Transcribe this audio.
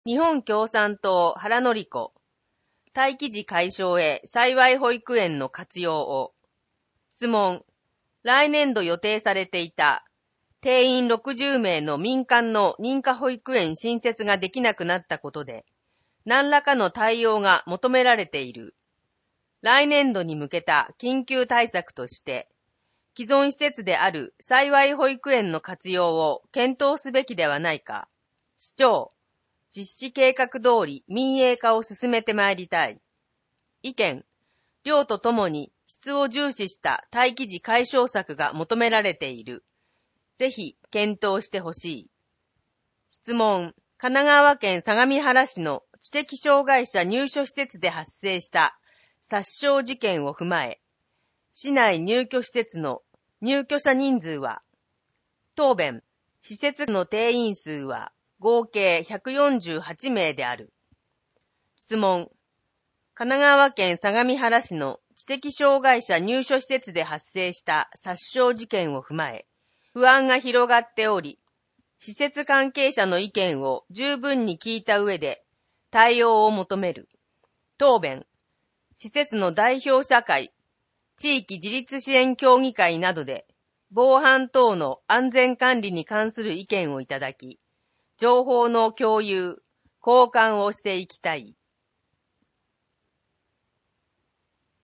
日本共産党原典子、待機児解消へ幸い保育園の活用を。質問。来年度予定されていた定員60名の民間の認可保育園新設ができなくなったことで、何らかの対応が求められている。来年度に向けた緊急対策として、既存施設である幸い保育園の活用を検討すべきではないか。市長、実施計画通り民営化を進めてまいりたい。意見、両とともに質を重視した待機児解消策が求められている。ぜひ検討してほしい。質問、神奈川県相模原市の知的障害者入所施設で発生した殺傷事件を踏まえ、市内入居施設の入居者人数は、答弁、施設の定員数は合計148名である。質問、神奈川県相模原市の知的障害者入所施設で発生した殺傷事件を踏まえ、不安が広がっており、施設関係者の意見を十分に聞いた上で対応を求める。答弁、施設の代表者会、地域自立支援協議会などで防犯等の安全管理に関する意見をいただき、情報の共有、交換をしていきたい。